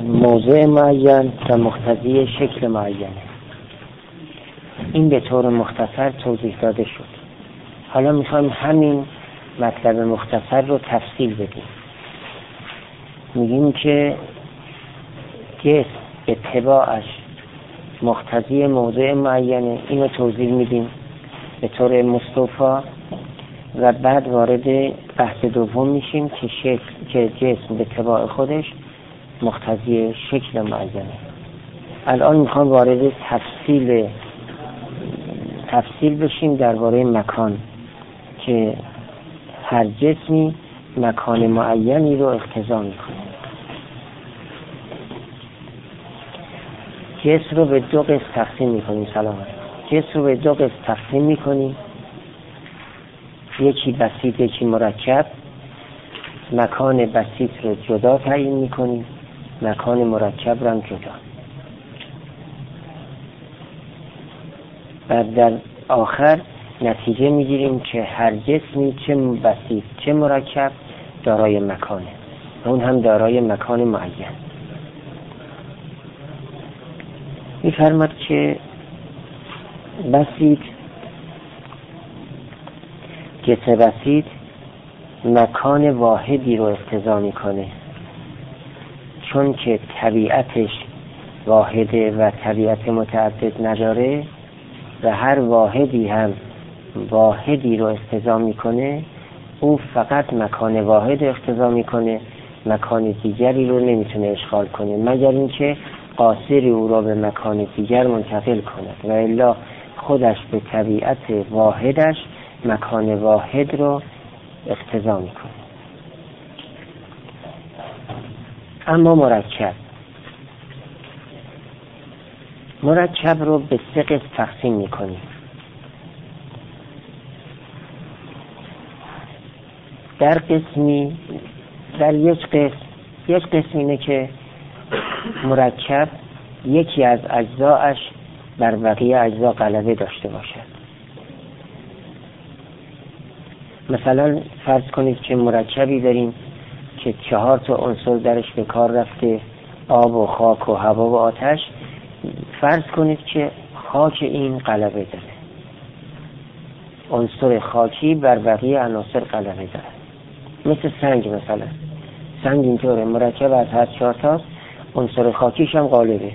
موضوع معین و مقتضی شکل معینه. این به طور مختصر توضیح داده شد. حالا میخوایم همین مطلب مختصر رو تفصیل بدیم. میگیم که جسم به تبعش مقتضی موضوع معینه، اینو توضیح میدیم به طور مستوفا و بعد وارد بحث دوم میشیم که جسم به تبع خودش مقتضی شکل معینه. الان میخوام وارد تفصیل بشیم درباره مکان، که هر جسمی مکان معینی رو اقتضا میکنه. جسم رو به دو قسم تقسیم میکنیم. جسم رو به دو قسم تقسیم میکنیم، یکی بسیط یکی مرکب. مکان بسیط رو جدا تعیین میکنیم، مکان مرکب رو هم جدا. و در آخر نتیجه میگیریم که هر جسمی چه بسیط چه مرکب دارای مکانه، اون هم دارای مکان معین. می‌فرماد که بسیط، جسم بسیط مکان واحدی رو اقتضا میکنه، چون که طبیعتش واحده و طبیعت متعدد نداره و هر واحدی هم واحدی رو اقتضا میکنه، او فقط مکان واحد اقتضا میکنه، مکان دیگری رو نمیتونه اشغال کنه مگر اینکه قاصری او را به مکان دیگر منتقل کند، و الا خودش به طبیعت واحدش مکان واحد رو اقتضا میکنه. اما مرکب رو به سه قسم تقسیم میکنیم. در یک قسم اینه که مرکب یکی از اجزاش بر بقیه اجزا غلبه داشته باشد. مثلا فرض کنید که مرکبی داریم که 4 عنصر درش به کار رفته، آب و خاک و هوا و آتش. فرض کنید که خاک این غلبه داره، عنصر خاکی بر بقیه عناصر غلبه داره. مثل سنگ، مثلا سنگ اینطوره، مرکب از هر 4 تاست، عنصر خاکیش هم غالبه.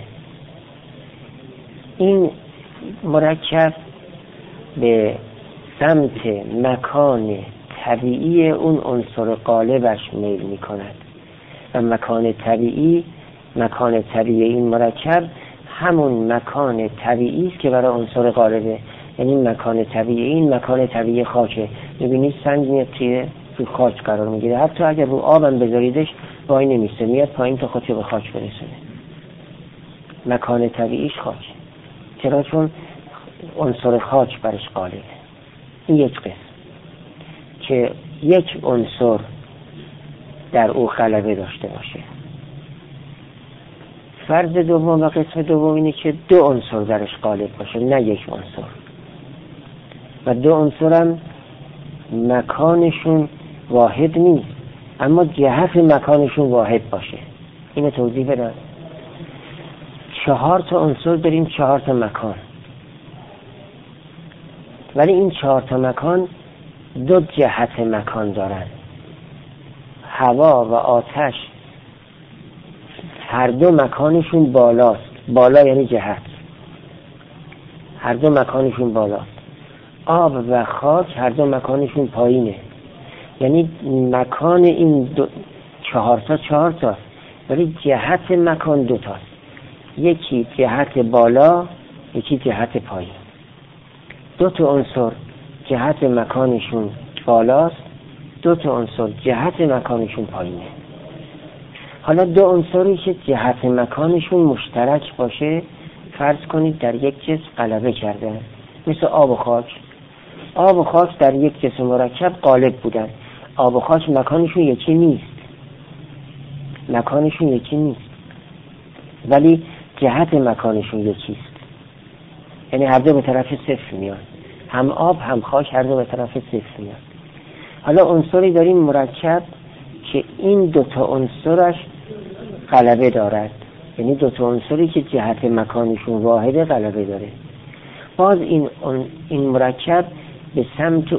این مرکب به سمت مکان طبیعی اون عنصر غالبش میل میکند و مکان طبیعی این مرکب همون مکان طبیعی است که برای عنصر غالبه. یعنی مکان طبیعی این مکان طبیعی خاکه. میبینید سنگ میاد تو خاک قرار میگیره، حتی اگر رو آبم بذاریدش وای نمیسته، میاد پایین تا خودشو به خاک برسونه. مکان طبیعیش خاک. چرا؟ چون عنصر خاک برش غالبه. این یک قسم که یک عنصر در او غلبه داشته باشه. فرض دوم و قسم دوم اینه که 2 عنصر درش غالب باشه، نه یک عنصر، و 2 عنصر هم مکانشون واحد نیست اما جهت مکانشون واحد باشه. اینو توضیح بدم. 4 عنصر داریم، 4 مکان، ولی این 4 مکان 2 جهت مکان دارن. هوا و آتش هر 2 مکانشون بالاست. بالا یعنی جهت، هر 2 مکانشون بالاست. آب و خاک هر 2 مکانشون پایینه. یعنی مکان این 4 تاست ولی جهت مکان 2 تاست. یکی جهت بالا، یکی جهت پایین. 2 عنصر جهت مکانشون بالاست، 2 عنصر جهت مکانشون پایینه. حالا 2 عنصری که جهت مکانشون مشترک باشه، فرض کنید در یک جسم غلبه کرده، مثل آب و خاک. آب و خاک در یک جسم مرکب غالب بودن. آب و خاک مکانشون یکی نیست، ولی جهت مکانشون یکیست. یعنی هر 2 به طرف 0 میان، هم آب هم خاک هر 2 به طرف 0 میان. حالا عنصری داریم مرکب که این 2 عنصرش غلبه دارد یعنی دو تا عنصری که جهت مکانشون واحده غلبه داره. باز این مرکب به سمت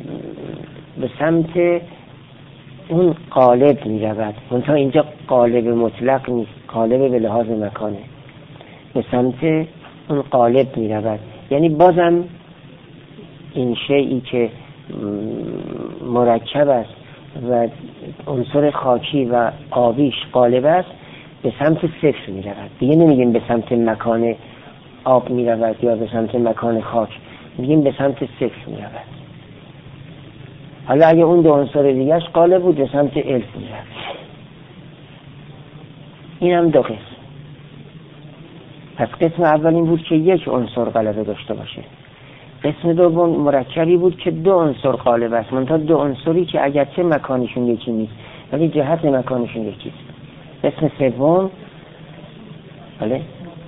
اون قالب می رود. منتها اینجا قالب مطلق نیست، قالب به لحاظ مکانه، به سمت اون قالب می رود. یعنی بازم این شیئی که مرکب است و عنصر خاکی و آبیش قالب است به سمت صفر می رود. دیگه نمیگیم به سمت مکان آب می رود یا به سمت مکان خاک، میگیم به سمت صفر می رود. حالا اگه اون دو عنصر دیگهش قالب بود به سمت الف می رود. این هم دو قسم. پس قسم اول این بود که یک عنصر غلبه داشته باشه. قسم دوم مرکبی بود که دو عنصر قالب است، منتها دو عنصری که اگرچه مکانشون یکی نیست ولی جهت مکانشون یکیست. قسم سوم بله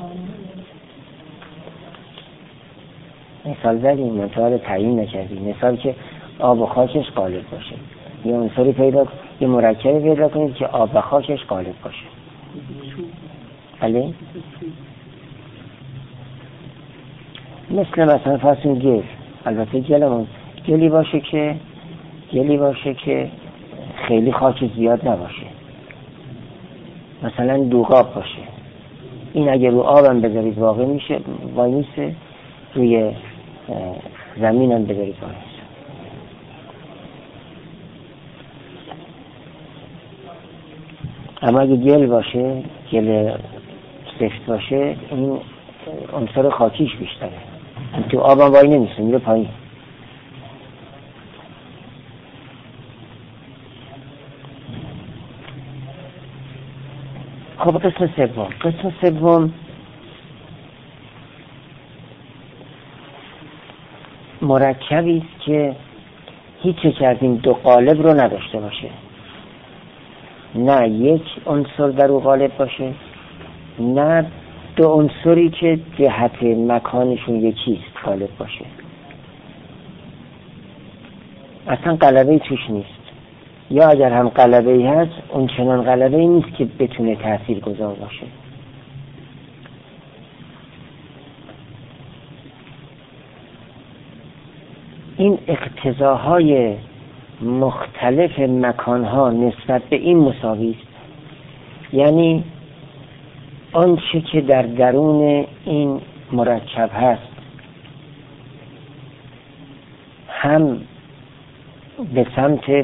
مثال زدیم، منتها تعیین نکردیم. مثال که آب و خاکش قالب باشه، یه عنصری یه مرکبی پیدا کنید که آب و خاکش قالب باشه. بله مثلا فرض گل، البته گلی باشه که خیلی خاک زیاد نباشه، مثلا دوغاب باشه. این اگه رو آبم بذارید واقع میشه، وای میسه، روی زمینم بذارید واقع میشه. اما اگه گل باشه، گل سفت باشه، این عنصر خاکیش بیشتره، تو آبم وای نمیسه، میره پایین. خب قسم سوم مرکبی است که هیچ یک از این دو قالب رو نداشته باشه، نه یک عنصر در او غالب باشه، نه دو عنصری که جهت مکانشون یکیست غالب باشه. اصلا غلبه‌ای توش نیست، یا اگر هم غلبه‌ای هست اون چنان غلبه‌ای نیست که بتونه تأثیر گذار باشه. این اقتضاهای مختلف مکانها نسبت به این مساوی است. یعنی آنچه که در درون این مرکب هست هم به سمت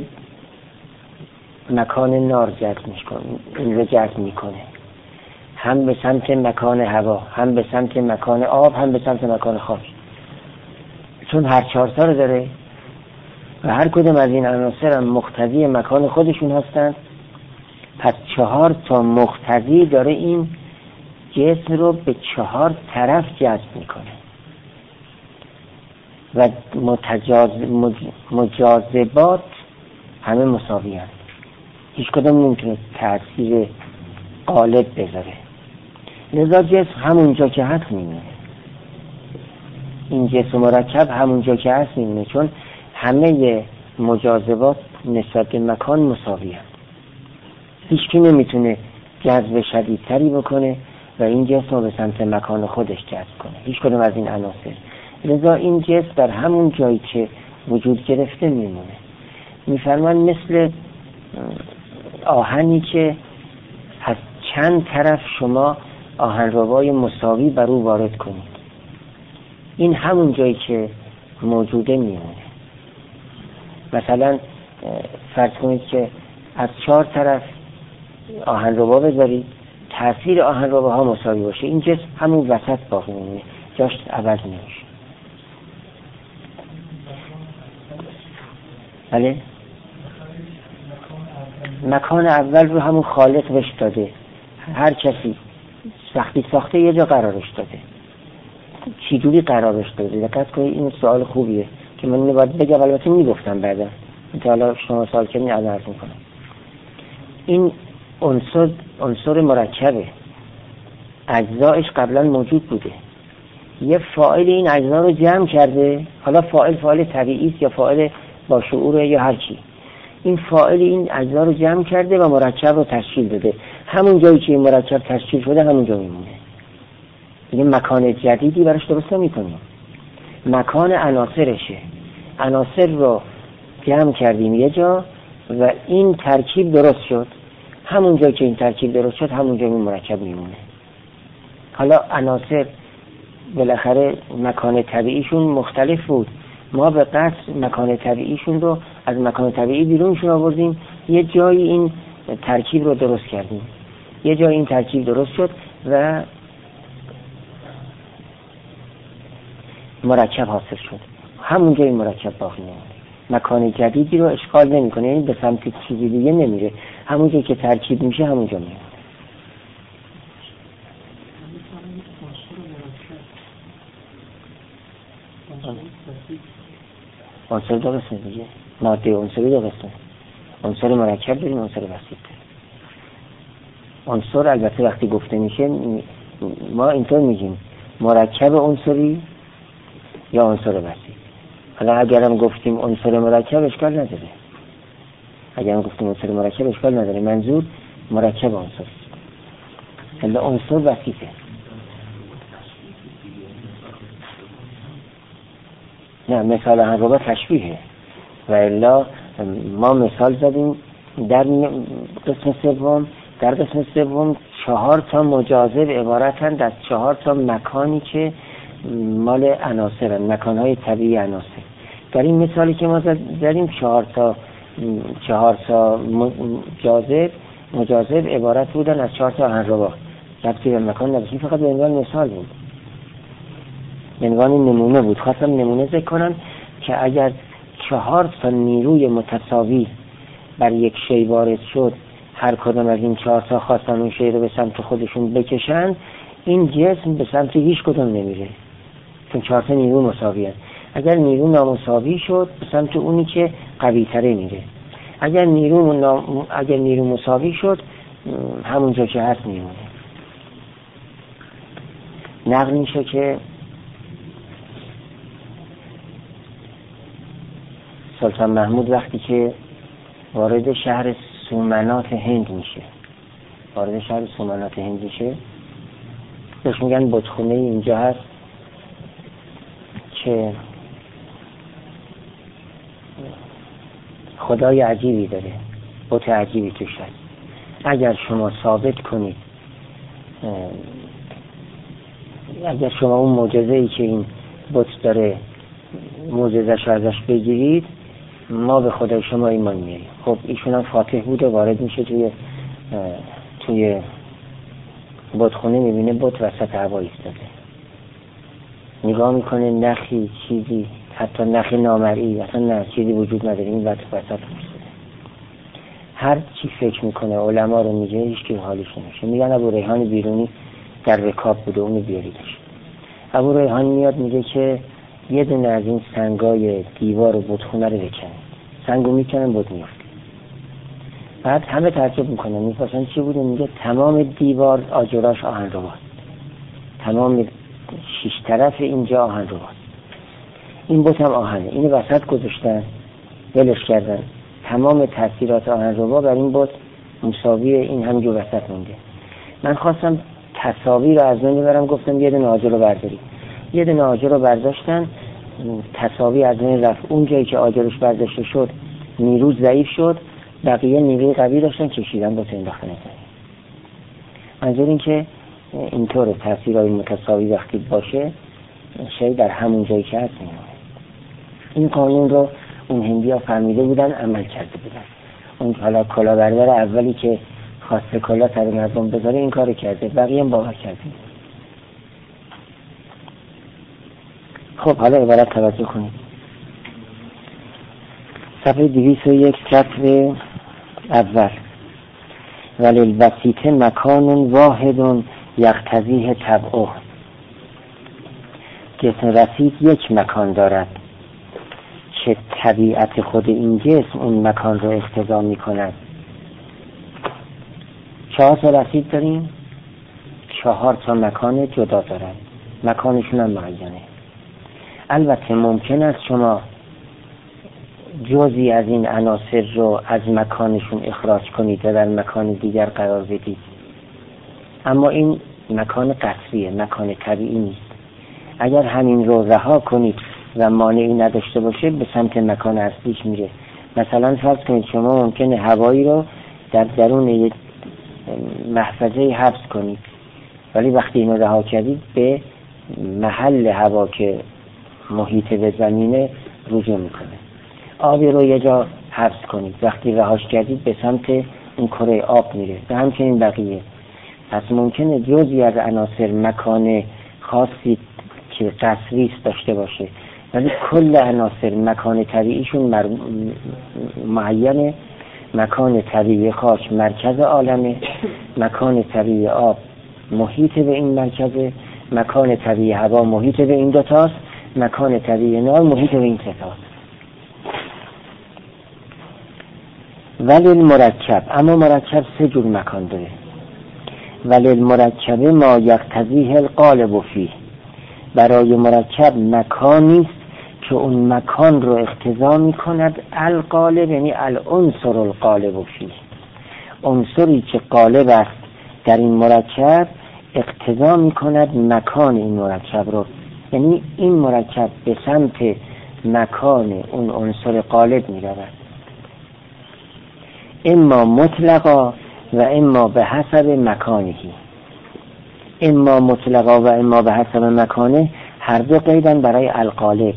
مکان نار جذب میکنه، هم به سمت مکان هوا، هم به سمت مکان آب، هم به سمت مکان خاک. چون هر چهار تا رو داره و هر کدوم از این عناصر هم مقتضی مکان خودشون هستند، پس 4 تا مقتضی داره این جسم رو به 4 طرف جذب میکنه و مجاذبات همه مساوی هست. هیچ کدوم نمیتونه تأثیر غالب بذاره، لذا جسم همونجا که هست میمونه. این جسم مرکب همونجا که هست میمونه، چون همه مجاذبات نسبت به مکان مساوی هست. هیچ کی نمیتونه جذب شدیدتری بکنه و این جسم رو به سمت مکان خودش جذب کنه، هیچ کدوم از این عناصر. لذا این جسم در همون جایی که وجود گرفته میمونه. میفرمان مثل آهنی که از چند طرف شما آهنربای مساوی بر او وارد کنید، این همون جایی که موجوده میمونه. مثلا فرض کنید که از 4 طرف آهنربا بذارید، تأثیر آهنرباها مساوی باشه، این جسم همون وسط باقی میمونه، جاش عوض نمیشه. بله؟ مکان اول رو همون خالق بهش داده، هر کسی وقتی ساخته یه جا قرارش داده. چی جوری قرارش داده؟ دقت کنید، این سوال خوبیه که من نباید بگم، البته میگفتم بعدا، حالا شما سوال کنید عرض میکنم. این عنصر مرکبه، اجزایش قبلا موجود بوده، یه فاعل این اجزا رو جمع کرده. حالا فاعل طبیعی است یا فاعل با شعور یا هر چی، این فاعل این اجزا رو جمع کرده و مرکب رو تشکیل داده. همون جایی که این مرکب تشکیل شده همونجا میمونه. دیگه مکان جدیدی براش درست نمی‌کنیم. مکان عناصرشه. عناصر رو جمع کردیم یه جا و این ترکیب درست شد. همون جایی که این ترکیب درست شد همونجا این مرکب میمونه. حالا عناصر بالاخره مکان طبیعیشون مختلف بود. ما به قصد مکان طبیعیشون رو از مکان طبیعی بیرونشون آوردیم، یه جایی این ترکیب رو درست کردیم، یه جایی این ترکیب درست شد و مرکب حاصل شد. همونجا این مرکب باقی میمونه. مکان جدیدی رو اشغال نمیکنه، یعنی به سمت چیزی دیگه نمیره. همونجا که ترکیب میشه همونجا میمونه. عنصر دو قسمه دیگه، ماده عنصری دو قسمه، عنصر مرکب داریم، عنصر بسیط. عنصر البته وقتی گفته میشه ما اینطور میگیم مرکب عنصری یا عنصر بسیط. حالا اگرم گفتیم عنصر مرکب اشکال نداره، اگرم گفتیم عنصر مرکب اشکال نداره، منظور مرکب عنصر. حالا عنصر بسیطه. نه، مثال هنگابا تشبیهه و الا ما مثال زدیم در قسم سوم. در قسم سوم 4 تا مجاذب عبارتند از 4 تا مکانی که مال عناصرن، مکانهای طبیعی عناصر. در این مثالی که ما زدیم 4 تا مجاذب عبارت بودن از 4 تا آهنربا. ربطی به مکان نداشت، فقط به عنوان مثال بود، به عنوان نمونه بود. خواستم نمونه ذکر کنم که اگر 4 تا نیروی متساوی بر یک شی وارد شد، هر کدام از این 4 تا خواستن اون شی رو به سمت خودشون بکشن، این جسم به سمت هیچ کدام نمیره، چون 4 تا نیرو مساوی هست. اگر نیرو نامساوی شد به سمت اونی که قوی تره میره. اگر نیرو مساوی شد همونجا که هست میمونه. نقل میشه که سلطان محمود وقتی که وارد شهر سومنات هند میشه، بهش میگن بتخونه اینجا هست که خدای عجیبی داره، بت عجیبی توش هست. اگر شما ثابت کنید، اگر شما اون معجزه‌ای که این بت داره معجزه‌اش ازش بگیرید، ما به خدای شما ایمان میاریم. خب ایشون هم فاتح بود و وارد میشه توی بتخونه، میبینه بت وسط هوا ایستاده، نگاه میکنه، نخی چیزی، حتی نخی نامرئی، اصلا نه چیزی وجود نداره، این وسط ایستاده. هر چی فکر میکنه علما رو میگه، هیچ کی حالیش نمیشه. میگن ابو ریحان بیرونی در رکاب بوده، اونو بیاریدش. ابو ریحان میاد میگه که یه دونه از این سنگای دیوار بتخونه رو بکنه. سنگو میکنن، بت میفته. بعد همه تعجب میکنن، میپرسن چی بوده؟ میگه تمام دیوار آجراش آهنرباست، تمام 6 طرف اینجا آهنرباست. این بت هم آهنه، اینو وسط گذاشتن، ولش کردن. تمام تاثیرات آهنربا بر این بت مساوی این همینجور وسط مونده. من خواستم تساوی رو از بین ببرم، گفتم یه دونه آجر رو بردارید. یه دونه آجر رو برداشتن، تساوی از بین رفت. اون جایی که آجرش برداشته شد نیرو ضعیف شد، بقیه نیروی قوی داشتن، کشیدن با انداختن. منظور این که اینطور تاثیرهای متساوی وقتی باشه شی در همون جایی که هست میمونه. این قانون رو اون هندی‌ها فهمیده بودن، عمل کرده بودن. اون حالا کلاهبردار اولی که خواسته کلاه سر مردم بذاره این کارو کرده، بقیه هم باور کردن. خب حالا عبارت توجه کنید. صفحه 201 سطر اول. وللبسیط مکان واحد یقتضیه طبعه. جسم بسیط یک مکان دارد که طبیعت خود این جسم اون مکان رو اقتضا می کند. 4 تا بسیط داریم، 4 تا مکان جدا دارد، مکانشون هم معینه. البته ممکن است شما جزئی از این عناصر رو از مکانشون اخراج کنید و در مکان دیگر قرار بدید. اما این مکان قصریه، مکان طبیعی نیست. اگر همین رو رها کنید و مانعی نداشته باشه به سمت مکان اصلیش میره. مثلا فرض کنید شما ممکنه هوایی رو در درون یک محفظه حبس کنید، ولی وقتی اینو رها کردید به محل هوا که محیط به زمینه رجوع میکنه. آبی رو یه جا حبس کنید، وقتی رهاش کردید به سمت اون کره آب میره و همچنین بقیه. پس ممکنه جزئی از عناصر مکان خاصی که قصریست داشته باشه، ولی کل عناصر مکان طبیعیشون معینه. مکان طبیعی خاک مرکز عالمه، مکان طبیعی آب محیط به این مرکزه، مکان طبیعی هوا محیط به این دوتاست، مکان طبیعی نار محیط به این ستاست. ولی المرکب، اما مرکب سه جور مکان داره. ولی المرکب ما یقتضیه القالب فیه، برای مرکب مکانی است که اون مکان رو اقتضا میکند القالب، یعنی العنصر القالب فیه، عنصری که قالب است در این مرکب اقتضا میکند مکان این مرکب رو، یعنی این مرکب به سمت مکان اون عنصر قالب میرود، اما مطلقا و اما به حسب مکانه. اما مطلقا و اما به حسب مکانه هر دو قیدن برای القالب.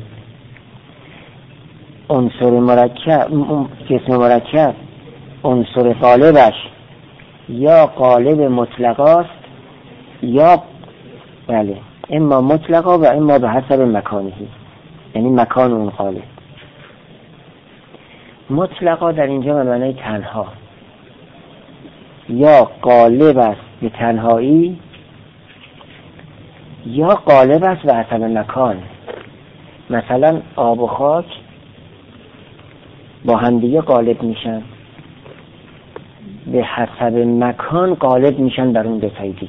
عنصر مرکب، جسم مرکب عنصر قالبش یا قالب مطلقاست یا بله اما مطلقا و اما به حسب مکانه، یعنی مکان اون قالب. مطلقا در اینجا به معنی تنها، یا قالب است به تنهایی یا قالب است به حسب مکان. مثلا آب و خاک با همدیگه قالب میشن، به حسب مکان قالب میشن بر اون دوتای دیگه،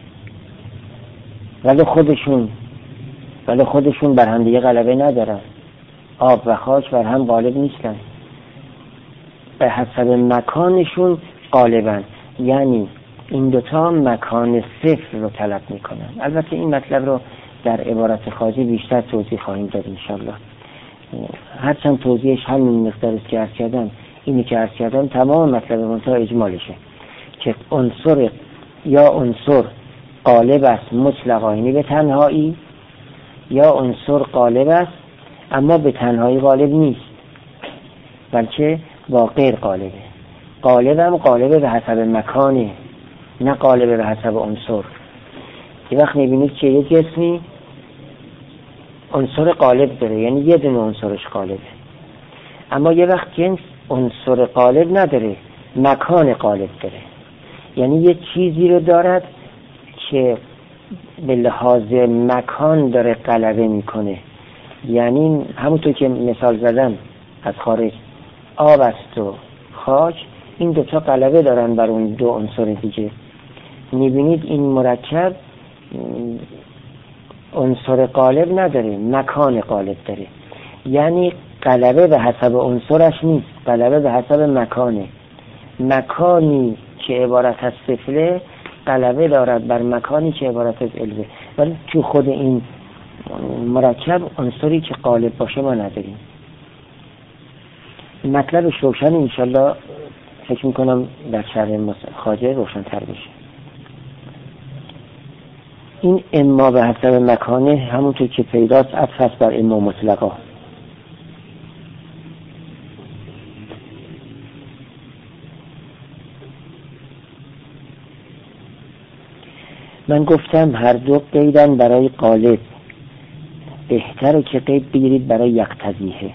ولی خودشون بر همدیگه غلبه ندارن. آب و خاک بر هم غالب نیستن، به حسب مکانشون غالبن، یعنی این دوتا مکان صفر رو طلب میکنن. البته این مطلب رو در عبارت خارجی بیشتر توضیح خواهیم داد انشالله. هرچند توضیحش همین مقدار است که عرض کردم، اینی که عرض کردم تمام مطلب منتها اجمالشه که عنصر یا عنصر قالب است مطلقا، یعنی به تنهایی، یا عنصر قالب است اما به تنهایی غالب نیست بلکه با غیر قالبه. قالب هم قالبه به حسب مکانه، نه قالبه به حسب عنصر. یه وقت میبینید که یه جسمی عنصر قالب داره، یعنی یه دونه عنصرش قالبه، اما یه وقت جنس عنصر قالب نداره، مکان قالب داره، یعنی یه چیزی رو دارد که به لحاظ مکان داره غلبه میکنه. یعنی همونطور که مثال زدم از خارج، آب است و خاک، این دوتا غلبه دارن بر اون دو عنصر دیگه. میبینید این مرکب عنصر قالب نداره، مکان قالب داره، یعنی غلبه به حسب عنصرش نیست، غلبه به حسب مکانه. مکانی که عبارت از سفله غلبه دارد بر مکانی که عبارت از علوه، ولی تو خود این مرکب عنصری که قالب باشه ما نداریم. مطلب روشن انشالله فکر میکنم در شرح خواجه روشن تر بشه. این اما به حسب مکانه همونطور که پیداست عطف است بر اما مطلقا. من گفتم هر دو قیدن برای قالب، بهتره که قید بگیرید برای یقتضیه.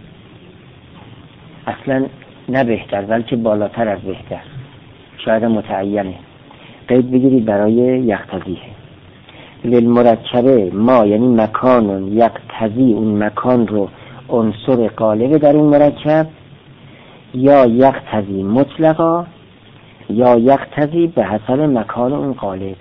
اصلا نه بهتر بلکه بالاتر از بهتر، شاید متعینه. قید بگیرید برای یقتضیه. للمرکبه ما یعنی مکان یقتضی، اون مکان رو عنصر قالب در اون مرکب، یا یقتضی مطلقا یا یقتضی به حسب مکان اون قالب.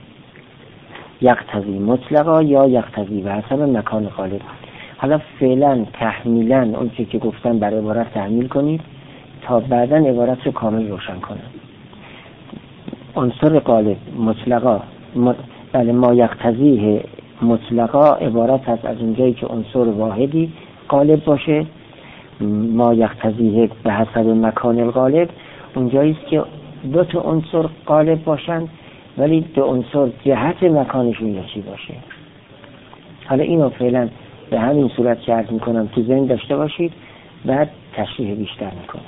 یقتضی مطلقا یا یقتضی به حسب مکان قالب. حالا فعلا تحمیلا اون چیزی که گفتم برای عبارت تحمیل کنید تا بعدا عبارت رو کامل روشن کنم. عنصر غالب مطلقا بله ما یقتضیه مطلقا عبارت هست از اونجایی که عنصر واحدی غالب باشه. ما یقتضیه به حسب مکان الغالب اونجایی است که دو تا عنصر غالب باشند ولی دو عنصر جهت مکانشون یکی باشه. حالا اینو فعلا به همین صورت که عرض میکنم تو ذهن داشته باشید، بعد تشریح بیشتر میکنم.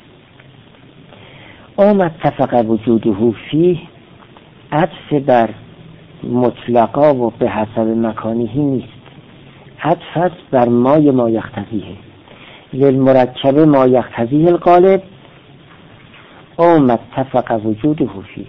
اومد اتفق وجوده فیه، عطف بر مطلقا و به حسب مکانهی نیست، عطف است بر ما یقتضیه. للمرکب ما یقتضیه الغالب اومد اتفق وجوده فیه.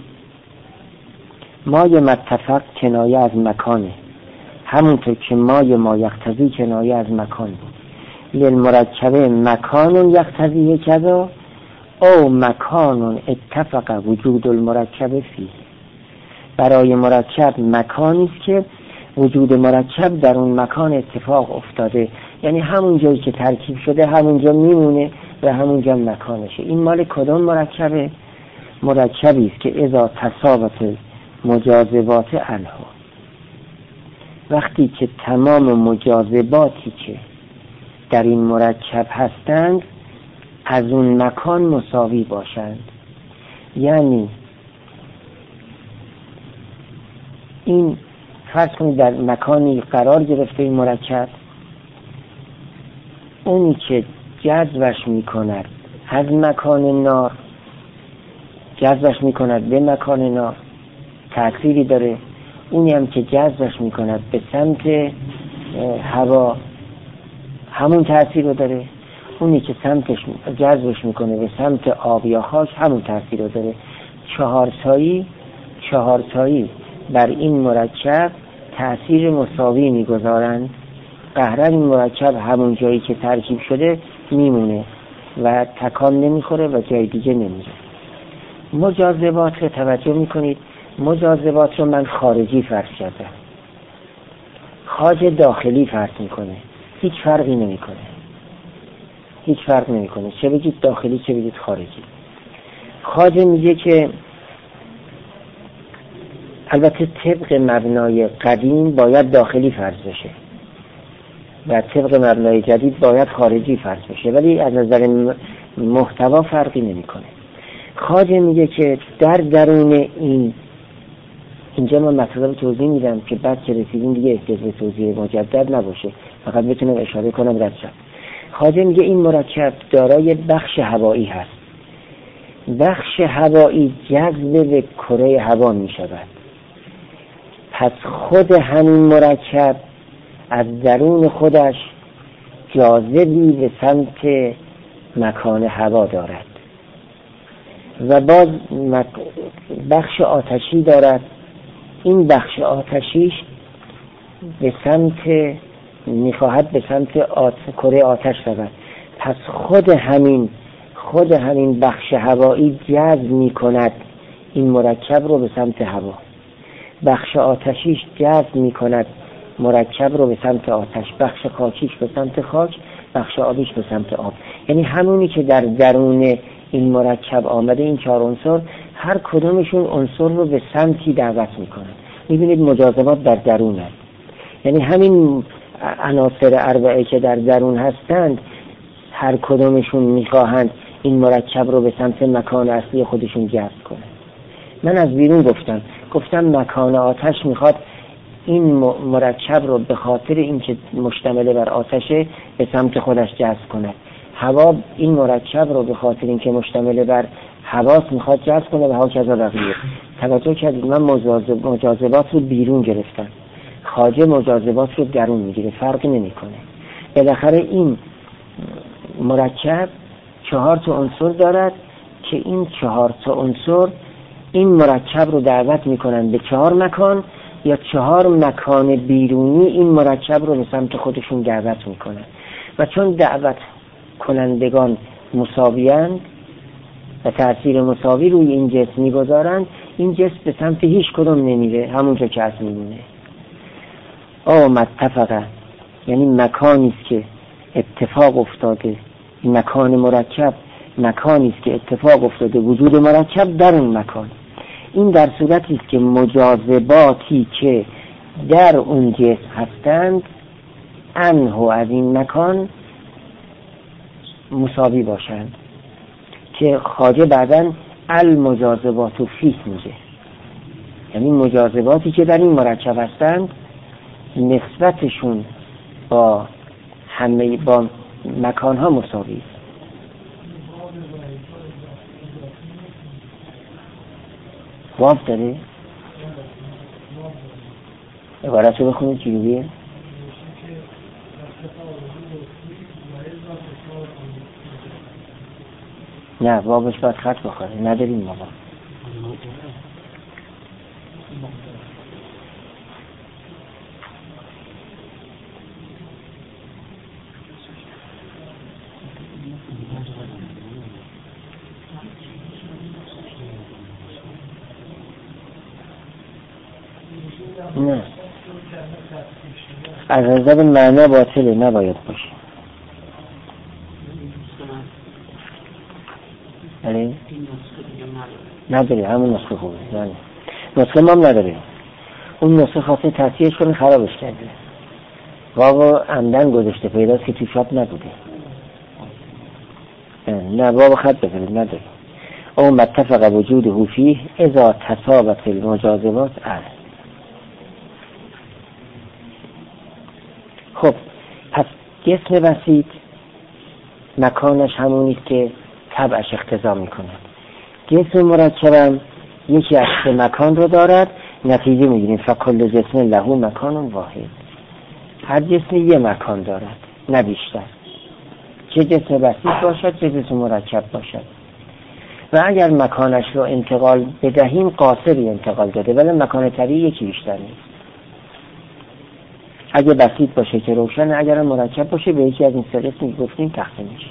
ما متفق کنایه از مکانه، همونطور که ما یقتضی کنایه از مکان بود. للمرکب مکان یقتضیه کذا او مکان اتفق وجود المرکب فیه. برای مرکب مکانی است که وجود مرکب در اون مکان اتفاق افتاده، یعنی همون جایی که ترکیب شده همونجا میمونه و همونجا مکانشه. این مال کدام مرکبه؟ مرکبی است که اذا تساوت مجاذبات انها، وقتی که تمام مجاذباتی که در این مرکب هستند از اون مکان مساوی باشند. یعنی این فرض کنید در مکانی قرار گرفته این مرکب، اونی که جذبش میکند از مکان نار، جذبش میکند به مکان نار تأثیری داره، اونی هم که جذبش میکند به سمت هوا همون تأثیر رو داره، اونی که جذبش میکنه به سمت آب یا خاک همون تأثیر رو داره. چهارتایی بر این مرکب تأثیر مساوی میگذارند. قهرن این مرکب همون جایی که ترکیب شده میمونه و تکان نمیخوره و جای دیگه نمیره. مجاذبات رو توجه میکنید، مجاذبات رو من خارجی فرض کردم، خارج داخلی فرض میکنه، هیچ فرقی نمیکنه، چه بگید داخلی چه بگید خارجی. خارج میگه که البته طبق مبنای قدیم باید داخلی فرض بشه و طبق مبنای جدید باید خارجی فرض بشه، ولی از نظر محتوا فرقی نمیکنه. خواجه میگه که در درون اینجا من مطلب توضیح میدم که بعد که رسیدیم دیگه احتیاج به توضیح مجدد نباشه، فقط بتونم اشاره کنم رد شد. خواجه میگه این مرکب دارای بخش هوایی هست. بخش هوایی جذب به کره هوا میشود، پس خود همین مرکب از درون خودش جاذبی به سمت مکان هوا دارد و باز بخش آتشی دارد. این بخش آتشیش به سمت میخواهد به سمت کره آتش رود، پس خود همین بخش هوایی جذب میکند این مرکب رو به سمت هوا. بخش آتشیش جذب میکند مرکب رو به سمت آتش، بخش خاکیش به سمت خاک، بخش آبیش به سمت آب. یعنی همونی که در درون این مرکب آمده، این 4 عنصر هر کدومشون عنصر رو به سمتی دعوت میکنن. میبینید مجاذبات در درون هست، یعنی همین عناصر اربعه که در درون هستند هر کدومشون میخواهند این مرکب رو به سمت مکان اصلی خودشون جذب کنن. من از بیرون گفتم مکان آتش میخواد این مرکب رو به خاطر اینکه مشتمل بر آتشه به سمت خودش جذب کنه. هوا این مرکب رو به خاطر اینکه مشتمل بر هواست میخواد جذب کنه و ها کذا بقیه. توجه کردید من مجاذبات رو بیرون گرفتم، خارج مجاذبات رو درون میگیره، فرقی نمیکنه. بالاخره این مرکب 4 تا عنصر دارد که این 4 تا عنصر این مرکب رو دعوت میکنن به 4 مکان یا 4 مکان بیرونی این مرکب رو به سمت خودشون دعوت میکنن و چون دعوت کنندگان مساویند و تأثیر مساوی روی این جسم میگذارند، این جسم به سمت هیچ کدوم نمیره، همونجا که اصل میمونه. متفقه یعنی مکانی است که اتفاق افتاده، مکان مرکب مکانی است که اتفاق افتاده وجود مرکب در اون مکان. این در صورتی است که مجاذباتی که در اون جسم هستند عنه از این مکان مساوی باشند، که خواجه بعداً المجاذبات فیه میگه، یعنی مجاذباتی که در این مرکب هستند نسبتشون با همه با مکانها مساوی است. واو داره؟ عبارت رو بخونید چجوریه؟ نه واوش باید خط بخوره، نداریم ما واو. نه از نظر معنا باطله، نباید باشه. بله نداره، همون نسخه خوبه. نه نسخه ما هم نداره، اون نسخه خواسته تصحیحش کنه خرابش کرده، واو عمدن گذاشته پیداست که تو شاپ نبوده. نه واو خط بفرد نداره. او متفق وجوده فیه اذا تصابت المجاذبات خب پس جسم بسیط مکانش همونیست که طبعش اقتضا میکنه. جسم مرکبم یکی از سه مکان رو دارد، نتیجه میگیریم فکل جسم له مکان واحد، هر جسم یه مکان دارد نه بیشتر، چه جسم بسیط باشد چه جسم مرکب باشد. و اگر مکانش رو انتقال بدهیم قاصری انتقال داده، ولی مکان طبیعی یکی بیشتر نیست. اگه بسیط باشه که روشنه، اگر مرکب باشه به یکی از این سه قسم گفتیم تقسیم میشه.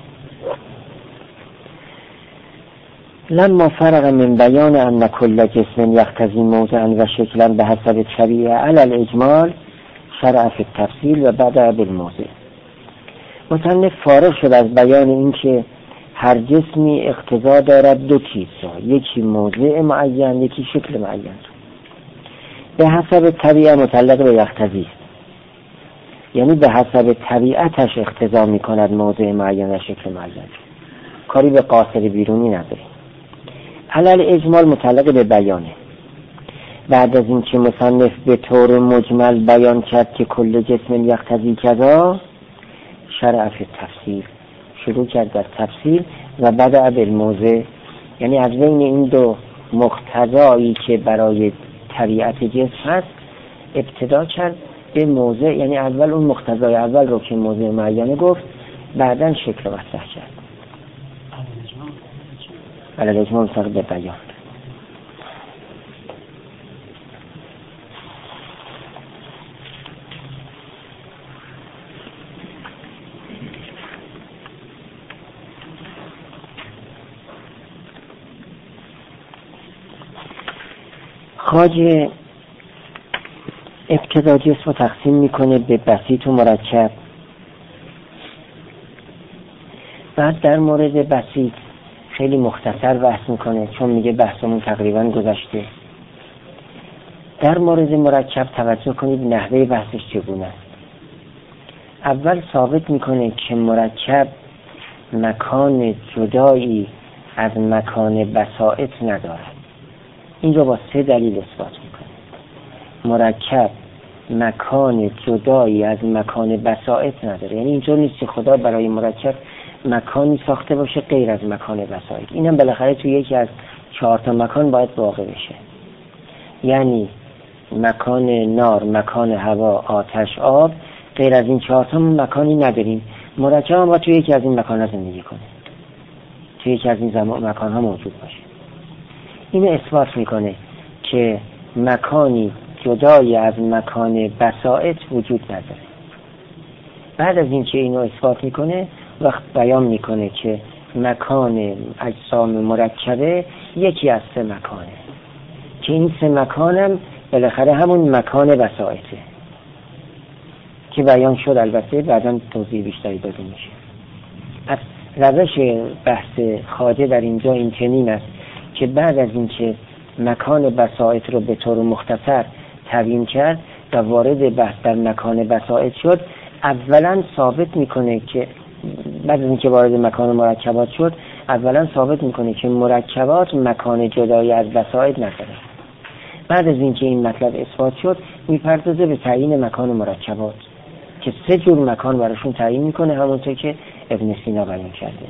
لما فرغ من بیان ان کل جسم یقتضی موضعا و شکلا به حسب طبیعه علی الاجمال شرع فی التفصیل و بدأ بالموضع. مصنف فارغ شد از بیان این که هر جسمی اقتضا دارد دو چیز، یکی موضع معین یکی شکل معین. به حسب طبیعه متعلق به یقتضی است، یعنی به حسب طبیعتش اقتضا می کند موضع معین و شکل معین، کاری به قاصر بیرونی نداره. علل اجمال متعلق به بیانه. بعد از این که مصنف به طور مجمل بیان کرد که کل جسم یقتضی کذا، شرع فی التفصیل شروع کرد در تفصیل و بدأ بالموضع، یعنی از بین این دو مقتضایی که برای طبیعت جسم هست ابتدا کرد به موضع، یعنی اول اون مقتضای اول رو که موضع معینه گفت، بعداً شکل مطرح کرد. علل اجمال متعلق به بیان. خواجه ابتدا جسم رو تقسیم میکنه به بسیط و مرکب. بعد در مورد بسیط خیلی مختصر بحث میکنه، چون میگه بحثمون تقریبا گذشته. در مورد مرکب توجه کنید نحوه بحثش چگونه است. اول ثابت میکنه که مرکب مکان جدایی از مکان بساط ندارد. این رو با 3 دلیل اثبات میکنه. مرکب مکان جدایی از مکان بساط نداره، یعنی اینجور نیست که خدا برای مرکب مکانی ساخته باشه غیر از مکان بساط. اینم بالاخره توی یکی از 4 تا مکان باید واقع بشه، یعنی مکان نار، مکان هوا، آتش، آب، غیر از این 4 تا مکانی نداریم. مرکب هم باید توی یکی از این مکان‌ها زندگی کنه، توی یکی از این مکان‌ها موجود باشه. اینو اثبات میکنه که مکانی جدای از مکان بساط وجود نداره. بعد از این که اینو اثبات میکنه وقت بیان میکنه که مکان اجسام مرکبه یکی از 3 مکانه، که این 3 مکانم بالاخره همون مکان بساطه که بیان شد، البته بعداً توضیح بیشتری داده میشه. پس روش بحث خواجه در اینجا این چنین است که بعد از این که مکان بساط رو به طور مختصر تبیین کرد و وارد بحث در مکان بساط شد، اولا ثابت میکنه که بعد از اینکه وارد مکان مرکبات شد، اولا ثابت میکنه که مرکبات مکان جدایی از بساط نداره. بعد از اینکه این مطلب اثبات شد، میپردازه به تعیین مکان مرکبات که 3 جور مکان براشون تعیین میکنه، همونطور که ابن سینا بیان کرده.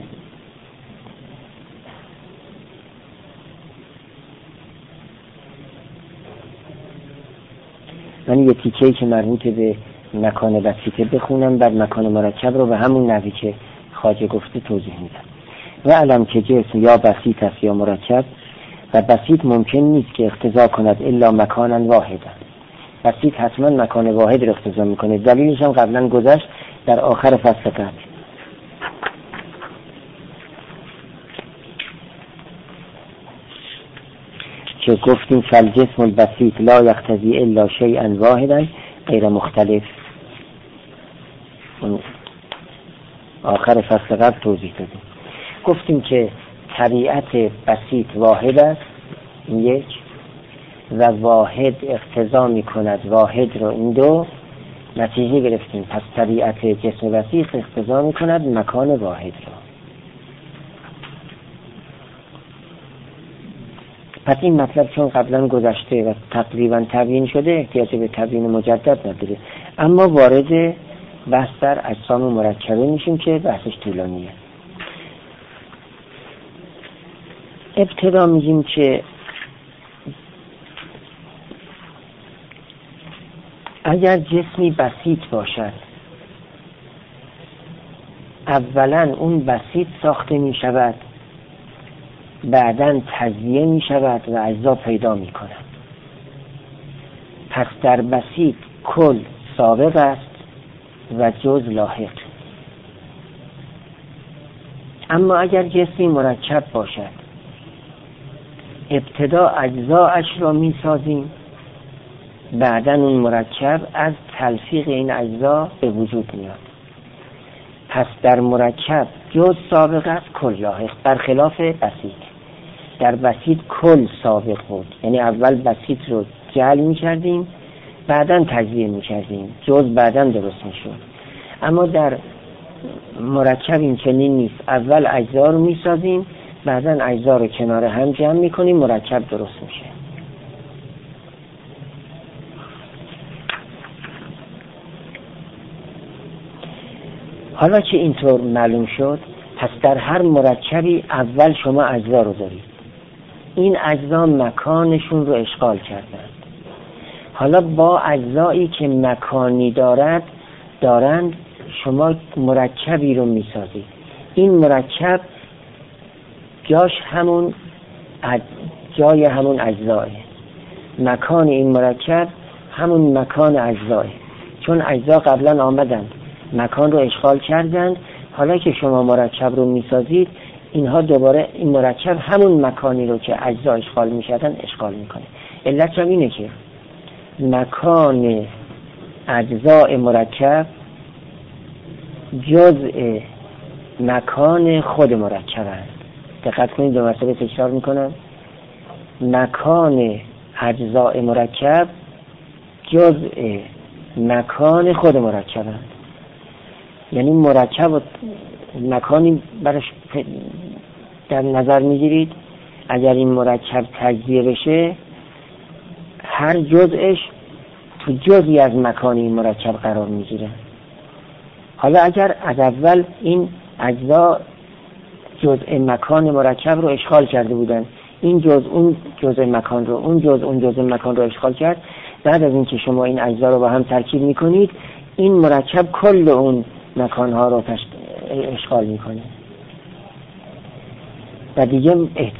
من یه تیکه‌ای که مربوط به مکان بسیطه بخونم، بعد مکان مرکب رو به همون نحوی که خواجه گفته توضیح میدم. و علم که جسم یا بسیط است یا مرکب، و بسیط ممکن نیست که اقتضا کند الا مکانا واحدا. بسیط حتما مکان واحد رو اقتضا میکنه. دلیلش هم قبلا گذشت در آخر فصل قبل که گفتیم فالجسم البسیط لا یقتضی الا شیئا واحدا غیر مختلف. آخر فصل قبل توضیح دادیم. گفتیم که طبیعت بسیط واحد است، این یک، و واحد اقتضا میکند واحد رو، این دو. نتیجه گرفتیم پس طبیعت جسم بسیط اقتضا میکند مکان واحد رو. پس این مطلب چون قبلا گذشته و تقریبا تبیین شده، احتیاج به تبیین مجدد نداره. اما وارد بحث در اجسام مرکبه میشیم که بحثش طولانیه. ابتدا میگیم که اگر جسمی بسیط باشد، اولا اون بسیط ساخته می شود، بعداً تجزیه می شود و اجزا پیدا می کند. پس در بسیط کل سابق است و جز لاحق. اما اگر جسمی مرکب باشد، ابتدا اجزاش را می سازیم، بعداً اون مرکب از تلفیق این اجزا به وجود میاد. پس در مرکب جز سابق است، کل لاحق، برخلاف بسیط. در بسیط کل سابق بود، یعنی اول بسیط رو جعل می کردیم، بعداً تجزیه می کردیم، جز بعداً درست می شد. اما در مرکب این چنین نیست، اول اجزا رو می سازیم، بعداً اجزا رو کنار هم جمع می کنیم، مرکب درست میشه. حالا که اینطور معلوم شد، پس در هر مرکبی اول شما اجزا رو دارید. این اجزا مکانشون رو اشغال کردند. حالا با اجزایی که مکانی دارند شما مرکبی رو میسازید. این مرکب جاش جای همون اجزاه، مکان این مرکب همون مکان اجزاه. چون اجزا قبلا آمدند مکان رو اشغال کردند، حالا که شما مرکب رو میسازید، اینها دوباره این مرکب همون مکانی رو که اجزا اشغال میشدن اشغال میکنه. علت هم اینه که مکان اجزاء مرکب جزء مکان خود مرکب است. دقت کنید، دو مرتبه تکرار میکنم. مکان اجزاء مرکب جزء مکان خود مرکب است. یعنی مرکب و مکانی برش در نظر میگیرید. اگر این مرکب تجزیه بشه، هر جزءش تو جزئی از مکان این مرکب قرار میگیره. حالا اگر از اول این اجزا جزء مکان مرکب رو اشغال کرده بودن، این جزء اون جزء مکان رو، اون جزء اون جزء مکان رو اشغال کرد، بعد از اینکه شما این اجزا رو با هم ترکیب میکنید، این مرکب کل اون مکانها رو اشغال میکنه و دیگه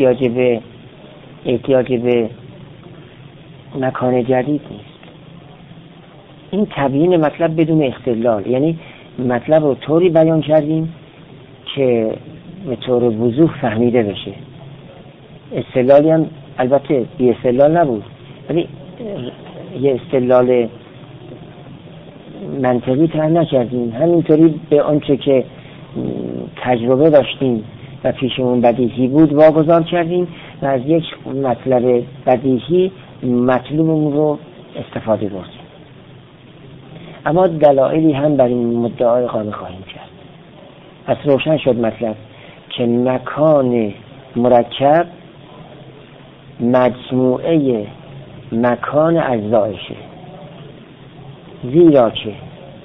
احتیاج به مکان جدید نیست. این تبیین مطلب بدون استدلال، یعنی مطلب رو طوری بیان کردیم که به طور وضوح فهمیده بشه. استدلالی هم البته بی استدلال نبود، ولی یه استدلال منطقی طرح نکردیم، همینطوری به آنچه که تجربه داشتیم و پیشمون بدیهی بود واگذار کردیم و از یک مطلب بدیهی مطلوبمون رو استفاده بردیم. اما دلایلی هم بر این مدعا اقامه خواهیم کرد. پس روشن شد مطلب که مکان مرکب مجموعه مکان اجزایشه، زیرا که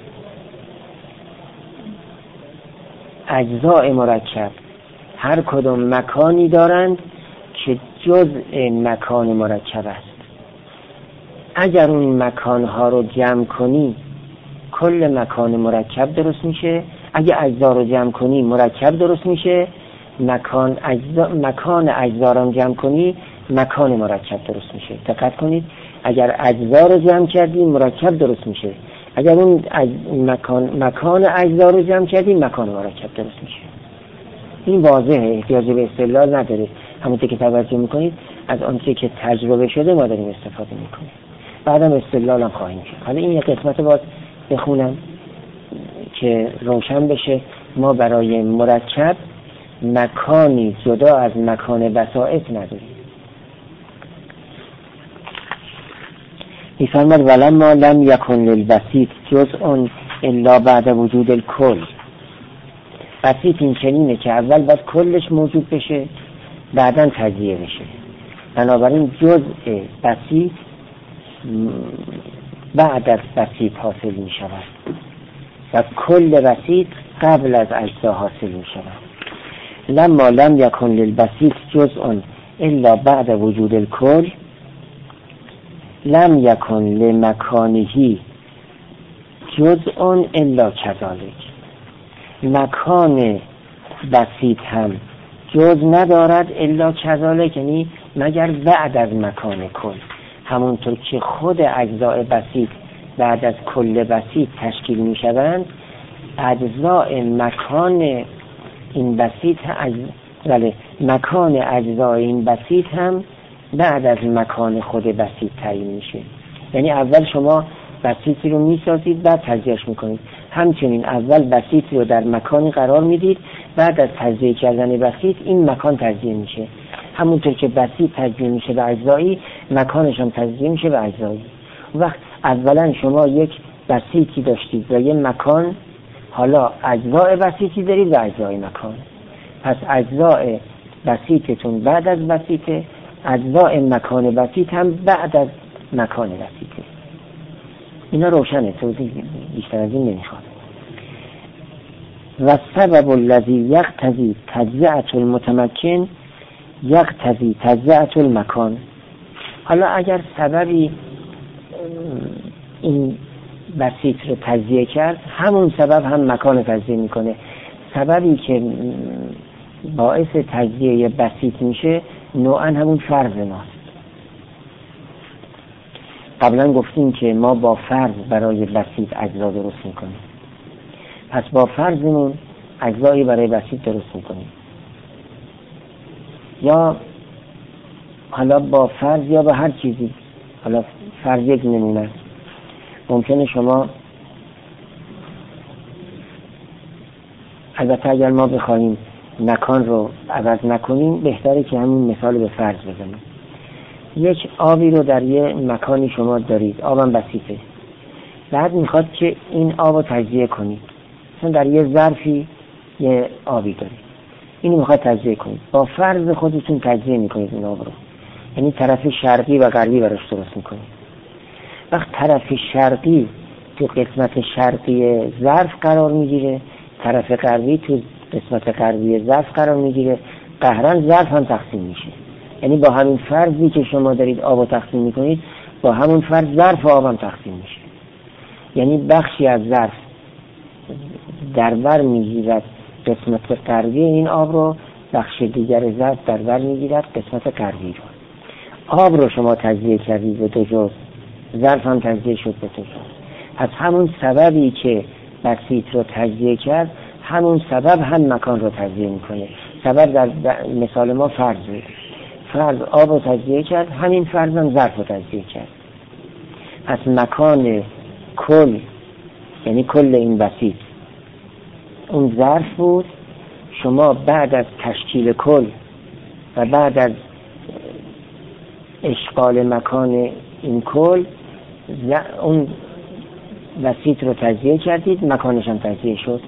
اجزای مرکب هر کدام مکانی دارند که جزء مکان مرکب است. اگر اون مکانها رو جمع کنی کل مکان مرکب درست میشه، اگه اجزا رو جمع کنی مرکب درست میشه، مکان اجزا رو جمع کنی مکان مرکب درست میشه. دقت کنید، اگر اجزا رو جمع کردی مرکب درست میشه، اگر اون مکان اجزا رو جمع کردی مکان مرکب درست میشه. این واضحه، احتیاج به استدلال نداره. همونطور که توجه میکنید از آنچه که تجربه شده ما داریم استفاده میکنیم، بعدم استدلال هم خواهیم کرد. حالا این یک قسمت باز بخونم که روشن بشه. ما برای مرکب مکانی جدا از مکان بساط نداریم. میفرماد ولما لم یکن للبسیط جزء الا بعد وجود الکل. بسیط این چنینه که اول باید کلش موجود بشه بعداً تجزیه بشه. بنابراین جزء بسیط بعد از بسیط حاصل می شود و کل بسیط قبل از اجزا حاصل می شود. لما لم یکن للبسیط جزء الا بعد وجود الکل لم یکن لمکانهی جزء الا کذالک. مکان بسیط هم جز ندارد الا کذالک، یعنی مگر بعد از مکان کل. همونطور که خود اجزاء بسیط بعد از کل بسیط تشکیل می شوند، اجزاء مکان این بسیط مکان اجزاء این بسیط هم بعد از مکان خود بسیط تعیین میشه. یعنی اول شما بسیطی رو میسازید بعد تجزیهش میکنید، همچنین اول بسیطی رو در مکانی قرار میدید بعد از تجزیه کردن بسیط این مکان تجزیه میشه. همونطور که بسیط تجزیه میشه به اجزایی مکانش هم تجزیه میشه به اجزایی. وقت اولا شما یک بسیطی داشتید و یک مکان، حالا اجزای بسیطی دارید و اجزای مکان. پس اجزای بسیطتون بعد از بسیطه، اجزای مکان بسیط هم بعد از مکان بسیطه. اینا روشنه، توضیح بیشتر از این نمیخواد. و سبب الذی یقتضی تجزیه المتمکن یقتضی تجزیه المکان. حالا اگر سببی این بسیط رو تجزیه کرد، همون سبب هم مکان تجزیه میکنه. سببی که باعث تجزیه بسیط میشه نوعا همون فرض ماست. قبلا گفتیم که ما با فرض برای بسیط اجزا درست میکنیم، پس با فرضمون اجزایی برای بسیط درست میکنیم، یا حالا با فرض یا با هر چیزی. حالا فرض یک نمونه است. ممکنه شما، البته اگر ما بخوایم مکان رو عوض نکنیم بهتره که همین مثال به فرض بزنیم. یک آبی رو در یه مکانی شما دارید، آبم بسیطه، بعد میخواد که این آب رو تجزیه کنید. مثلا در یه ظرفی یه آبی دارید، اینو میخواد تجزیه کنید. با فرض خودتون تجزیه میکنید این آب رو، یعنی طرف شرقی و غربی براش درست میکنید. وقت طرف شرقی تو قسمت شرقی ظرف قرار میگیره، طرف غربی تو قسمت غربی ظرف قرار میگیره، قهرن ظرف هم تقسیم میشه. یعنی با همین فرضی که شما دارید آب رو تقسیم میکنید، با همون فرض ظرف آب هم تقسیم میشه. یعنی بخشی از ظرف در بر میگیرد قسمت غربی این آب رو، بخش دیگر ظرف در بر میگیرد قسمت غربی رو. آب رو شما تجزیه کردید به دو جزء، ظرف هم تجزیه شد به دو جزء. از همون سببی که بسیط رو تجزیه کرد، همون سبب هم مکان رو تجزیه میکنه. سبب در مثال ما فرض بود، فرض آب رو تجزیه کرد، همین فرض هم ظرف رو تجزیه کرد. پس مکان کل، یعنی کل این بسیط اون ظرف بود شما بعد از تشکیل کل و بعد از اشغال مکان این کل اون وسیط رو تجزیه کردید، مکانش هم تجزیه شد.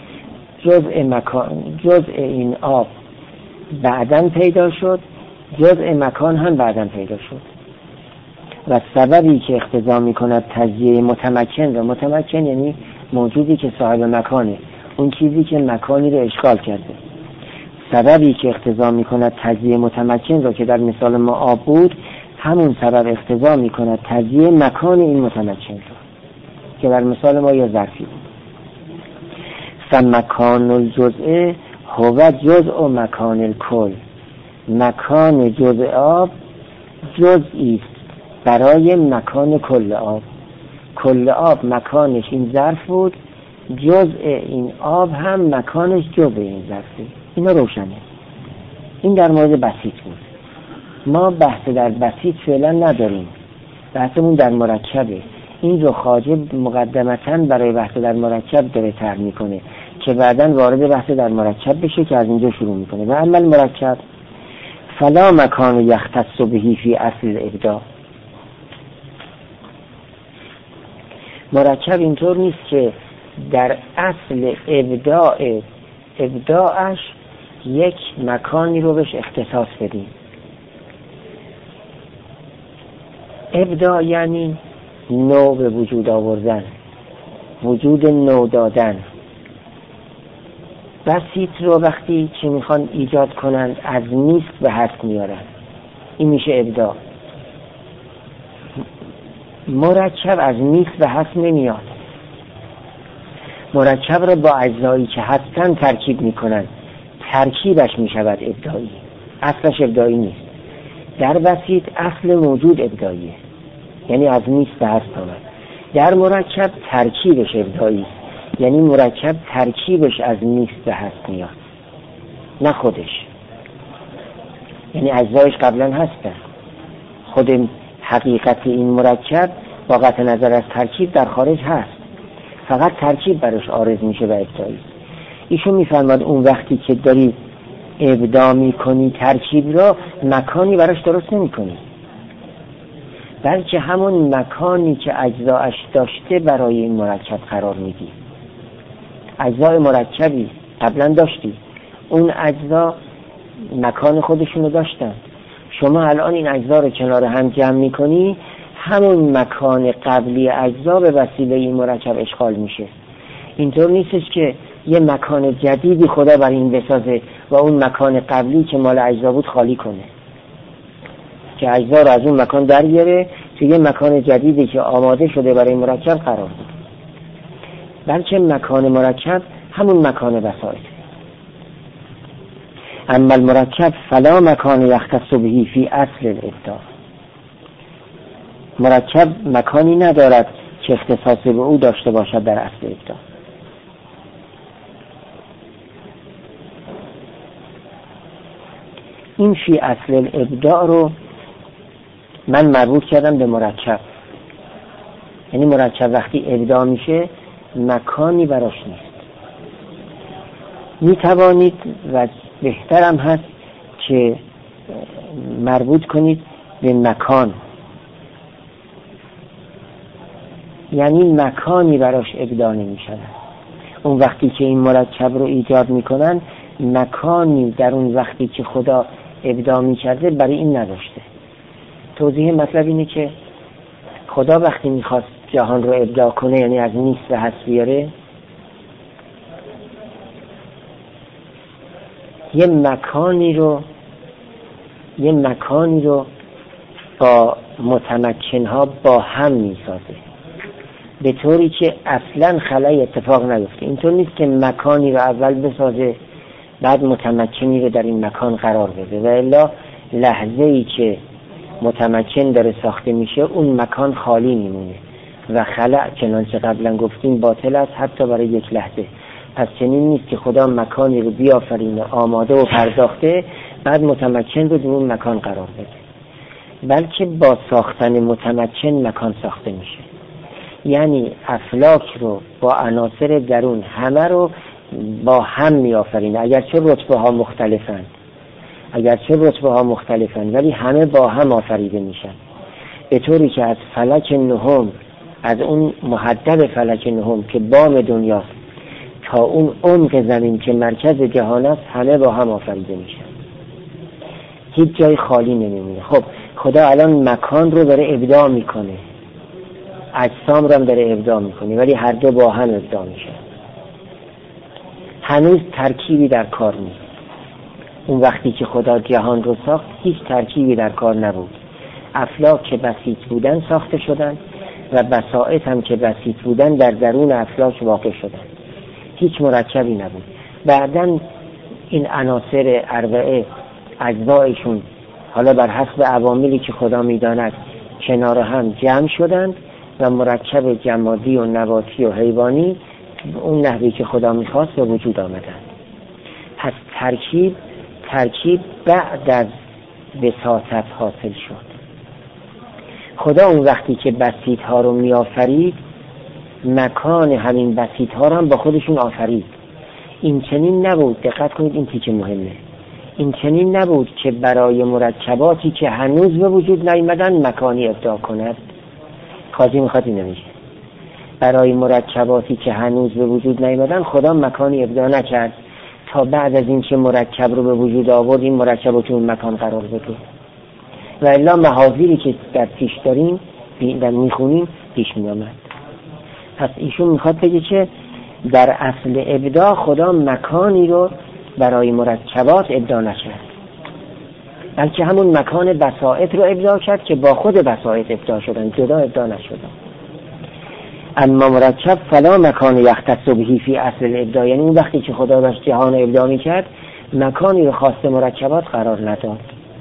جزء این آب بعداً پیدا شد، جزء مکان هم بعداً پیدا شد و سببی که اقتضا می‌کند تجزیه متمکن و متمکن یعنی موجودی که صاحب مکانه، اون چیزی که مکانی رو اشغال کرده. سببی که اقتضا می‌کند تجزیه متمکن رو که در مثال ما آب بود، همون سبب اقتضا می‌کند تجزیه مکان این متمکن رو که در مثال ما یا ظرفی بود. فمکان الجزء هو جزء مکان الکل. مکان جزء آب جزئی است برای مکان کل آب. کل آب مکانش این ظرف بود، جزء این آب هم مکانش جزء این ظرفه. اینا روشنه. این در مورد بسیط بود. ما بحث در بسیط فعلا نداریم، بحثمون در مرکبه. این رو خواجه مقدمتاً برای بحث در مرکب داره طرح میکنه که بعداً وارد بحث در مرکب بشه که از اینجا شروع میکنه. و اما مرکب فلا مکان یختص به فی اصل الابداع. مرکب اینطور نیست که در اصل ابداعش یک مکانی رو بهش اختصاص بدیم. ابداع یعنی نو به وجود آوردن، وجود نو دادن. بسیط رو وقتی چی میخوان ایجاد کنند از نیست به هست میارن، این میشه ابداع. مرکب از نیست به هست نمیاد. مرکب رو با اجزایی که هستن ترکیب میکنن، ترکیبش میشود ابداعی. اصلش ابداعی نیست. در بسیط اصل موجود ابداعیه، یعنی از نیست به هست آمد. در مرکب ترکیبش ابداعی است، یعنی مرکب ترکیبش از نیست به هست میاد، نه خودش. یعنی اجزایش قبلا هستن. خود حقیقت این مرکب با قطع نظر از ترکیب در خارج هست، فقط ترکیب براش عارض میشه و ابداعی. ایشون میفرماد اون وقتی که داری ابداع میکنی ترکیب را، مکانی براش درست نمیکنی، بلکه همون مکانی که اجزاش داشته برای این مرکب قرار میدی. اجزای مرکبی قبلا داشتی، اون اجزا مکان خودشونو داشتن. شما الان این اجزا رو کنار هم جمع میکنی، همون مکان قبلی اجزا به وسیله این مرکب اشغال میشه. اینطور نیستش که یه مکان جدیدی خدا برای این بسازه و اون مکان قبلی که مال اجزا بود خالی کنه، که اجزا رو از اون مکان در بیاره توی یه مکان جدیدی که آماده شده برای مرکب قرار بود. بلکه مکان مرکب همون مکان بساط. اما المرکب فلا مکان یختص به فی اصل الابداع. مرکب مکانی ندارد که اختصاص به او داشته باشد در اصل ابداع. این فی اصل الابداع رو من مربوط کردم به مرکب. یعنی مرکب وقتی ابداع میشه مکانی براش نیست. می توانید و بهترم هست که مربوط کنید به مکان، یعنی مکانی براش ابداع نمی شود. اون وقتی که این مرکب رو ایجاد می کنن، مکانی در اون وقتی که خدا ابداع می کرده برای این نداشته. توضیح مطلب اینه که خدا وقتی می خواست جهان رو ابداع کنه، یعنی از نیست به هست بیاره، یه مکانی رو با متمکنها با هم می سازه، به طوری که اصلا خلای اتفاق نیفته. اینطور نیست که مکانی رو اول بسازه بعد متمکنی رو در این مکان قرار بده، و الا لحظه‌ای که متمکن داره ساخته میشه اون مکان خالی میمونه و خلع چنانچه قبلا گفتیم باطل است حتی برای یک لحظه. پس چنین نیست که خدا مکانی رو بیافرینه آماده و پرداخته بعد متمکن رو در اون مکان قرار بده، بلکه با ساختن متمکن مکان ساخته میشه. یعنی افلاک رو با عناصر درون همه رو با هم می آفرینه. اگرچه رتبه ها مختلفن ولی همه با هم آفریده میشن، به طوری که از فلک نهم، از اون محدب فلک نهم که بام دنیاست تا اون عمق زمین که مرکز جهان است، همه با هم آفریده میشن، هیچ جای خالی نمیمونه. خب خدا الان مکان رو داره ابداع میکنه، اجسام رو هم داره ابداع میکنه، ولی هر دو با هم ابداع میشن. هنوز ترکیبی در کار نیست. اون وقتی که خدا جهان رو ساخت هیچ ترکیبی در کار نبود. افلاک که بسیط بودن ساخته شدن و بساطت هم که بسیط بودن در درون افلاک واقع شدن، هیچ مرکبی نبود. بعدن این عناصر اربعه اجزایشون حالا بر حسب عواملی که خدا میداند کنار هم جمع شدند و مرکب جمادی و نباتی و حیوانی اون نحوی که خدا میخواست به وجود آمدند. پس ترکیب بعد از بساطت حاصل شد. خدا اون وقتی که بسیط ها رو می آفرید، مکان همین بسیط ها رو هم با خودشون آفرید. این چنین نبود، دقت کنید این تیکه مهمه، این چنین نبود که برای مرکباتی که هنوز به وجود نیامدن مکانی ابداع کند. قاضی میخواد این نمیشه. برای مرکباتی که هنوز به وجود نیامدن خدا مکانی ابداع نکرد تا بعد از این که مرکب رو به وجود آورد این مرکب رو تو اون مکان قرار بده. و الا محاذیری که در پیش داریم در میخونیم پیش میامد. پس ایشون میخواد بگه که در اصل ابداع خدا مکانی رو برای مرکبات ابداع نکرد، بلکه همون مکان بساطت رو ابداع کرد که با خود بساطت ابداع شدن، جدا ابداع نشدن. اما مرکب فلا مکان یختص به فی اصل الابداع، یعنی اون وقتی که خدا داشت جهان ابداع میکرد مکانی رو خاص مرکبات قرار نداد.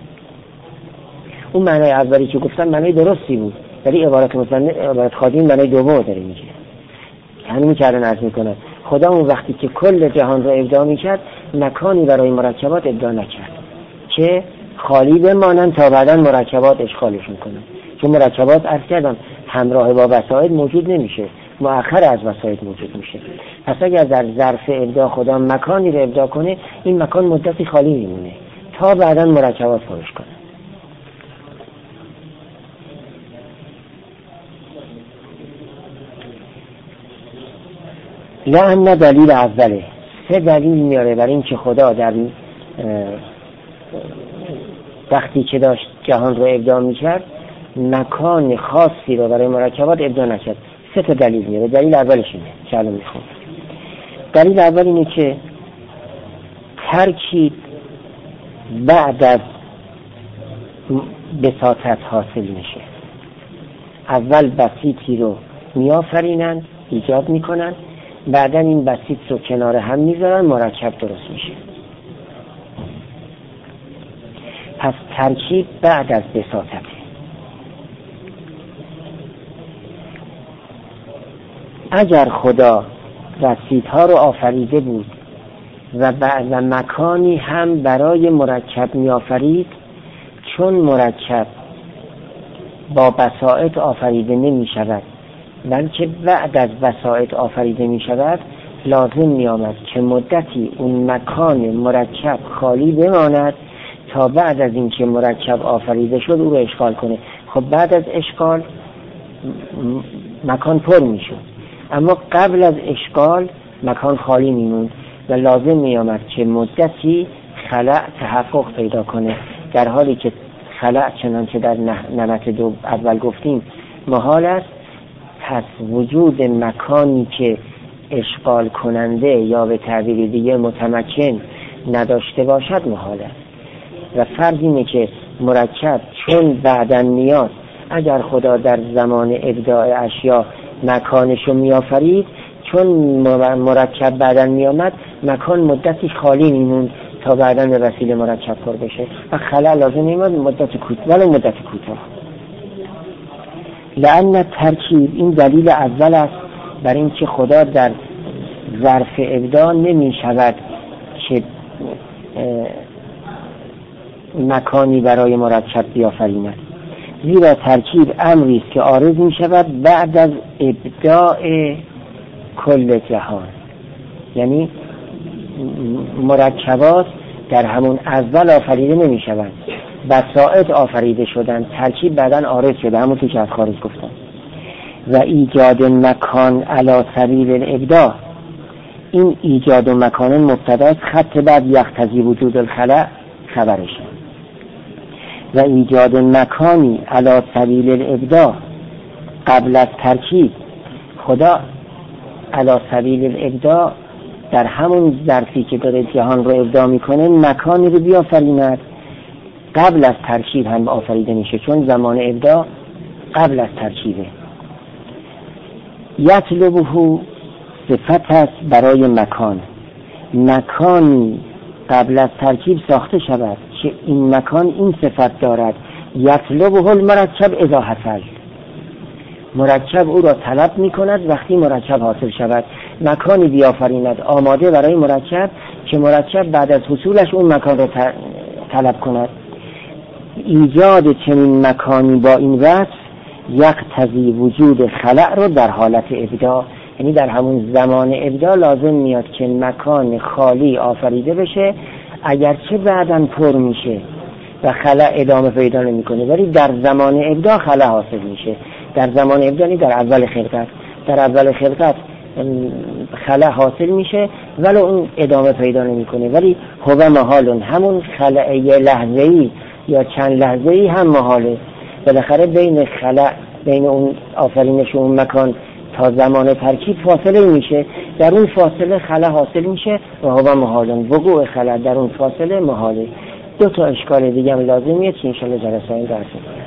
اون معنای اولی که گفتم معنای درستی بود، ولی عبارت خادم معنای دوم داره میگه. همین که الان عرض میکنه خدا اون وقتی که کل جهان رو ابداع میکرد مکانی برای مرکبات ابداع نکرد که خالی بمانند تا بعدا مرکبات اشغالشون کنن، چون مرکبات عرض کردم همراه با وسایل موجود نمیشه، مؤخر از وسایل موجود میشه. پس اگر در ظرف ابداع خدا مکانی رو ابداع کنه این مکان مدتی خالی میمونه تا بعدا مرکبات پرش کنه. لأن دلیل اوله، سه دلیل میاره برای این که خدا در وقتی که داشت جهان رو ابداع میکرد مکان خاصی رو برای مرکبات ابداع نکرد. سه تا دلیل میاره. دلیل اولش اینه که الان میخونم. دلیل اول اینه که ترکیب بعد از بساطت حاصل میشه. اول بسیطی رو میآفرینن، ایجاد میکنن، بعدا این بسیط رو کنار هم میذارن، مرکب درست میشه. پس ترکیب بعد از بساطت. اگر خدا بسیط ها رو آفریده بود و بعد مکانی هم برای مرکب می آفرید، چون مرکب با بساطت آفریده نمی شود بلکه بعد از بساطت آفریده می شود، لازم می آمد که مدتی اون مکان مرکب خالی بماند تا بعد از این که مرکب آفریده شد او رو اشغال کنه. خب بعد از اشغال مکان پر می شد، اما قبل از اشغال مکان خالی می موند و لازم می آمد که مدتی خلأ تحقق پیدا کنه، در حالی که خلأ چنانچه در نمط دو اول گفتیم محال است. پس وجود مکانی که اشغال کننده یا به تعبیر دیگه متمکن نداشته باشد محال است. و فرض اینه که مرکب چون بعداً میاد، اگر خدا در زمان ابداع اشیا مکانشو میآفرید، چون مرکب بعداً میامد مکان مدتی خالی میموند تا بعداً به وسیله مرکب پر بشه و خلأ لازم میموند مدت کوتاه. لأن ترکیب، این دلیل اول است برای اینکه خدا در ظرف ابداع نمی شود که مکانی برای مرکب بیافریند، زیرا ترکیب امری است که عارض می شود بعد از ابداع کل جهان. یعنی مرکبات در همون اول آفریده نمی شوند، بساط آفریده شدن، ترکیب بعدن عارض شده، همون که از خارج گفتن. و ایجاد مکان علی سبیل الابداع، این ایجاد و مکان مبتداست، خط بعد یقتضی وجود الخلق خبرشه. و ایجاد مکانی علی سبیل الابداع قبل از ترکیب، خدا علی سبیل الابداع در همون ظرفی که داره جهان رو ابداع میکنه مکانی رو بیافریند، قبل از ترکیب هم آفریده میشه، چون زمان ابداع قبل از ترکیبه. یطلبه صفت است برای مکان، مکانی قبل از ترکیب ساخته شود که این مکان این صفت دارد. یطلبه المرکب اذا حصل، مرکب او را طلب می کند وقتی مرکب حاصل شود. مکانی بیافریند آماده برای مرکب که مرکب بعد از حصولش اون مکان را طلب کند. ایجاد چنین مکانی با این وصف یقتضی وجود خلق رو در حالت ابداع، یعنی در همون زمان ابداع لازم میاد که مکان خالی آفریده بشه، اگرچه بعداً پر میشه و خلق ادامه پیدا نمیکنه، ولی در زمان ابداع خلق حاصل میشه. در زمان ابداع در اول خلقت، در اول خلقت خلق حاصل میشه ولی اون ادامه پیدا نمیکنه، ولی هو محال، همون خلق یه لحظه‌ای یا چند لحظه‌ای هم محاله. بالاخره بین خلق، بین اون آفرینش اون مکان تا زمان ترکیب فاصله میشه، در اون فاصله خلق حاصل میشه و هو محال، وقوع خلق در اون فاصله محاله. دو تا اشکال دیگه هم لازمیه که انشالله جلسه این درس